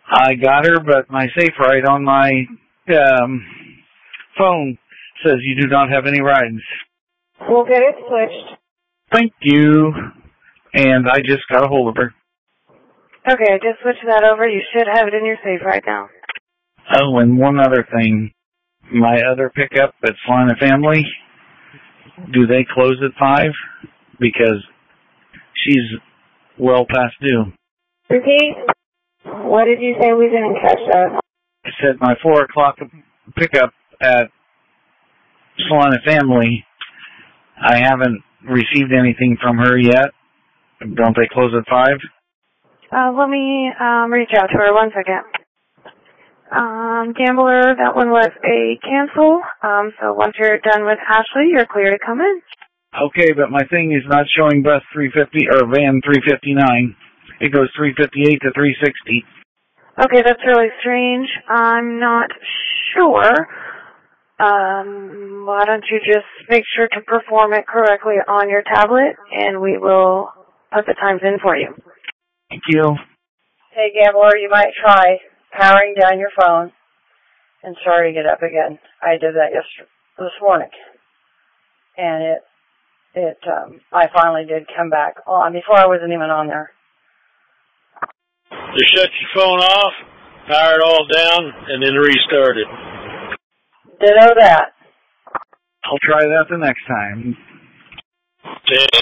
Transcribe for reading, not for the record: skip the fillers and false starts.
I got her, but my safe ride on my phone says you do not have any rides. We'll get it switched. Thank you. And I just got a hold of her. Okay, I just switched that over. You should have it in your safe right now. Oh, and one other thing. My other pickup at Salina Family, do they close at 5? Because she's well past due. Repeat. What did you say? We didn't catch that. I said my 4 o'clock pickup at Salina Family, I haven't received anything from her yet. Don't they close at 5? Let me reach out to her. 1 second. Gambler, that one was a cancel. So once you're done with Ashley, you're clear to come in. Okay, but my thing is not showing bus 350 or van 359. It goes 358 to 360. Okay, that's really strange. I'm not sure. Why don't you just make sure to perform it correctly on your tablet, and we will put the times in for you. Thank you. Hey, Gambler, you might try powering down your phone and starting it up again. I did that this morning, and I finally did come back on. Before I wasn't even on there. Just shut your phone off, power it all down, and then restart it. Ditto that. I'll try that the next time. Yeah.